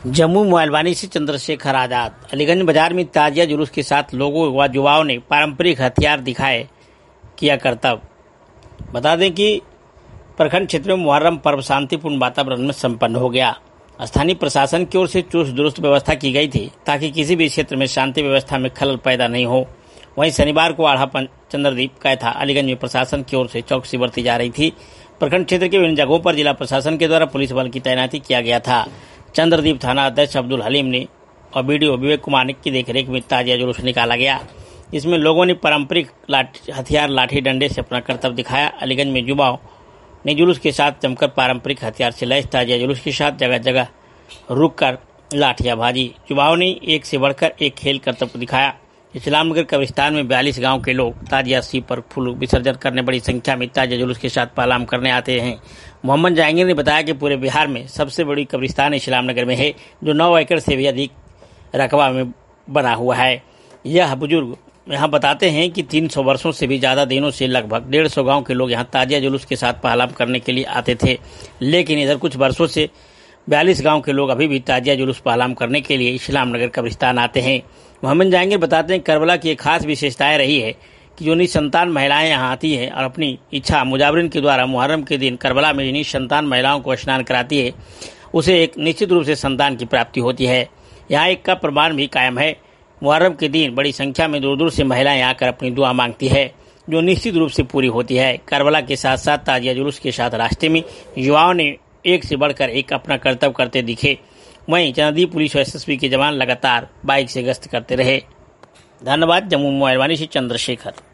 जम्मू मोबाइलवानी से चंद्रशेखर आजाद। अलीगंज बाजार में ताजिया जुलूस के साथ लोगों व युवाओं ने पारंपरिक हथियार दिखाए किया करतब। बता दें कि प्रखंड क्षेत्र में मुहर्रम पर्व शांतिपूर्ण वातावरण में संपन्न हो गया। स्थानीय प्रशासन की ओर से चुस्त दुरुस्त व्यवस्था की गई थी ताकि किसी भी क्षेत्र में शांति व्यवस्था में खलल पैदा नहीं हो। वहीं शनिवार को आढ़ा चंद्रदीप कैथा अलीगंज में प्रशासन की ओर से चौकसी बरती जा रही थी। प्रखंड क्षेत्र के विभिन्न जगहों पर जिला प्रशासन के द्वारा पुलिस बल की तैनाती किया गया था। चंद्रदीप थाना अध्यक्ष अब्दुल हलीम ने और बीडीओ विवेक कुमार की देखरेख में ताजिया जुलूस निकाला गया। इसमें लोगों ने पारंपरिक हथियार लाठी डंडे से अपना कर्तव्य दिखाया। अलीगंज में युवाओं ने जुलूस के साथ जमकर पारंपरिक हथियार से लैस ताजिया जुलूस के साथ जगह जगह रुककर लाठियां भाजी। युवाओं ने एक से बढ़कर एक खेल कर्तव्य दिखाया। इस्लामनगर कब्रिस्तान में 42 गांव के लोग ताजिया सी पर फूल विसर्जन करने बड़ी संख्या में ताजिया जुलूस के साथ पालाम करने आते हैं। मोहम्मद जहांगीर ने बताया कि पूरे बिहार में सबसे बड़ी कब्रिस्तान इस्लामनगर में है, जो 9 एकड़ से भी अधिक रकबा में बना हुआ है। यह बुजुर्ग यहाँ बताते हैं कि 300 वर्षों से भी ज्यादा दिनों से लगभग 150 गांव के लोग यहाँ ताजिया जुलूस के साथ पालाम करने के लिए आते थे, लेकिन इधर कुछ वर्षों से 42 गांव के लोग अभी भी ताजिया जुलूस पालाम करने के लिए इस्लामनगर कब्रिस्तान आते हैं। मोहम्मद जहांगीर बताते हैं करबला की एक खास विशेषताएं रही है कि जो निसंतान महिलाएं यहाँ आती हैं और अपनी इच्छा मुजावरिन के द्वारा मुहर्रम के दिन करबला में जिन्हीं संतान महिलाओं को स्नान कराती है, उसे एक निश्चित रूप से संतान की प्राप्ति होती है। यहाँ एक का प्रमाण भी कायम है। मुहर्रम के दिन बड़ी संख्या में दूर दूर से महिलाएं आकर अपनी दुआ मांगती है, जो निश्चित रूप से पूरी होती है। करबला के साथ साथ ताजिया जुलूस के साथ रास्ते में युवाओं ने एक से बढ़कर एक अपना कर्तव्य करते दिखे। वहीं चंद्रदीप पुलिस और एसएसबी के जवान लगातार बाइक से गश्त करते रहे। धन्यवाद। जम्मू मोबाइलवानी से चंद्रशेखर।